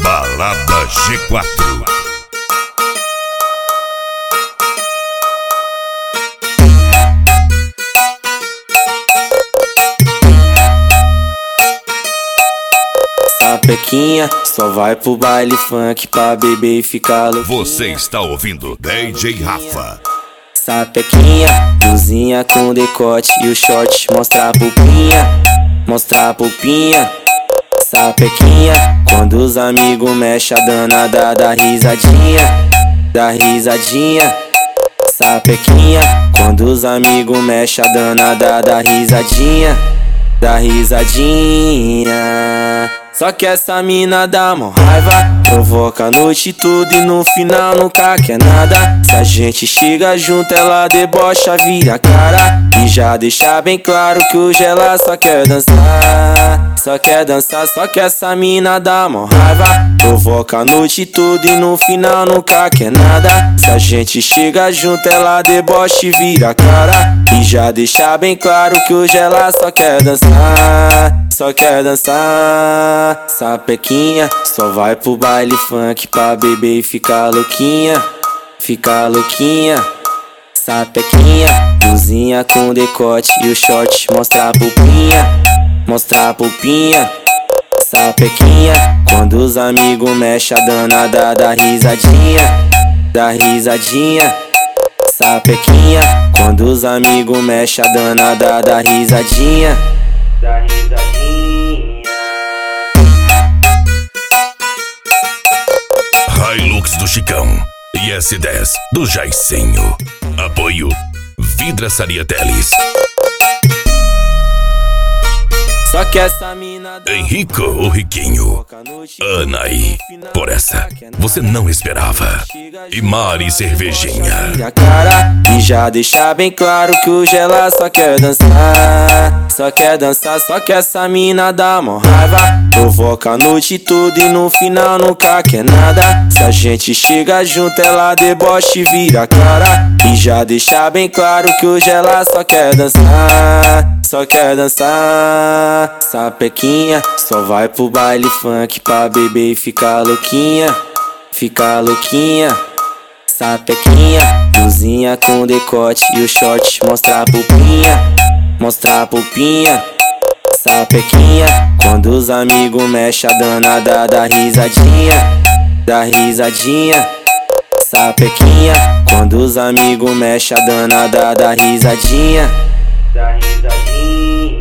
Balada G4. Sapequinha só vai pro baile funk pra beber e ficar louquinha. Você está ouvindo DJ Rafa. Sapequinha, blusinha com decote e o short mostra a pulpinha, mostra a pulpinha. Sapequinha, quando os amigos mexem a danada dá risadinha, dá risadinha. Sapequinha, quando os amigos mexem a danada dá risadinha, dá risadinha. Só que essa mina dá mó raiva, provoca a noite toda e no final nunca quer nada. Se a gente chega junto ela debocha, vira a cara e já deixa bem claro que hoje ela só quer dançar, só quer dançar. Só que essa mina dá mó raiva, provoca a noite toda e no final nunca quer nada. Se a gente chega junto ela debocha e vira a cara e já deixa bem claro que hoje ela só quer dançar, só quer dançar. Sapequinha só vai pro baile funk pra beber e ficar louquinha, ficar louquinha. Sapequinha, blusinha com decote e o short mostra a pulpinha, mostra a pulpinha. Sapequinha, quando os amigos mexem a danada dá risadinha, dá risadinha. Sapequinha, quando os amigos mexem a danada dá risadinha, dá risadinha. Hilux do Chicão e S10 do Jaicinho. Apoio Vidraçaria Teles. Só que essa mina dá Henrico, o Riquinho. Anaí, por essa você não esperava. E Mari Cervejinha. a cara e já deixa bem claro que hoje ela só quer dançar, só quer dançar. Só que essa mina dá mó raiva, provoca a noite toda e no final nunca quer nada. Se a gente chega junto ela debocha e vira a cara e já deixa bem claro que hoje ela só quer dançar, só quer dançar. Sapequinha só vai pro baile funk pra beber e ficar louquinha, ficar louquinha. Sapequinha, blusinha com decote e o short mostra a pulpinha, mostra a pulpinha. Sapequinha, quando os amigos mexem a danada dá risadinha, dá risadinha. Sapequinha, quando os amigos mexem a danada dá risadinha, dá risadinha.